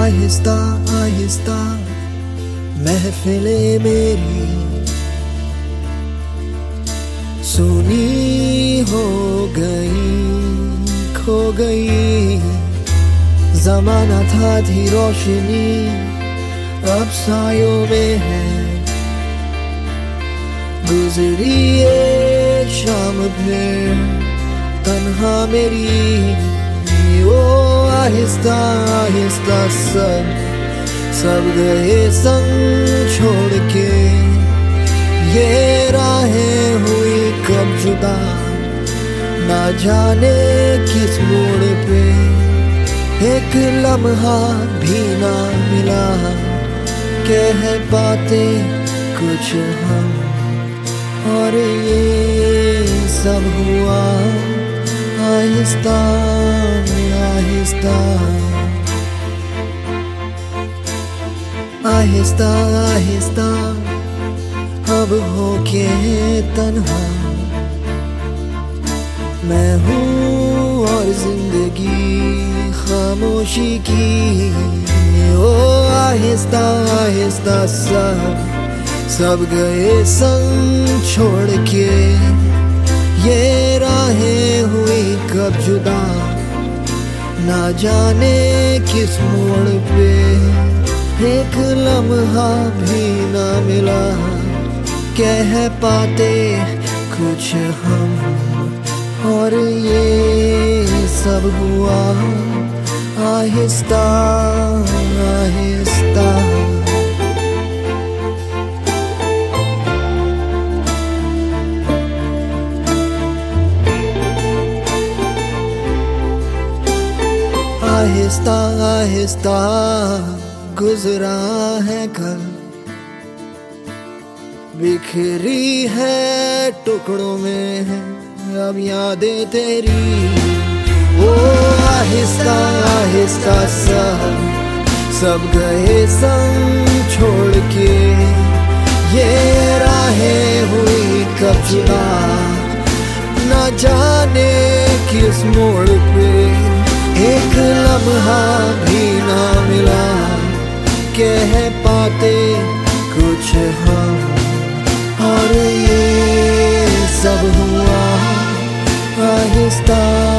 आहिस्ता आहिस्ता महफिले मेरी सुनी हो गई, खो गई। जमाना था थी रोशनी, अब सायों में है। गुजरी ये शाम फिर तन्हा मेरी। ओ आहिस्ता आहिस्ता सब गए संग छोड़ के। ये राहें हुई कब जुदा, ना जाने किस मोड़ पे। एक लम्हा भी ना मिला, कह पाते कुछ हम। और ये सब हुआ आहिस्ता आहिस्ता। आहिस्ता आहिस्ता अब हो के तन्हा मैं हूँ और जिंदगी खामोशी की। ओ आहिस्ता आहिस्ता सब गए संग छोड़ के। ये राहें हुई कब जुदा, ना जाने किस मोड़ पे। एक लम्हा भी ना मिला, कह पाते कुछ हम। और ये सब हुआ आहिस्ता आहिस्ता। आहिस्ता आहिस्ता गुजरा है कल, बिखरी है टुकड़ों में है अब यादें तेरी। ओ आहिस्ता आहिस्ता सब गए संग छोड़ के। ये राहें हुई कब जुदा, ना जाने किस मोड़ पे। एक लम्हा भी ना मिला, कह पाते कुछ हम। और ये सब हुआ आहिस्ता।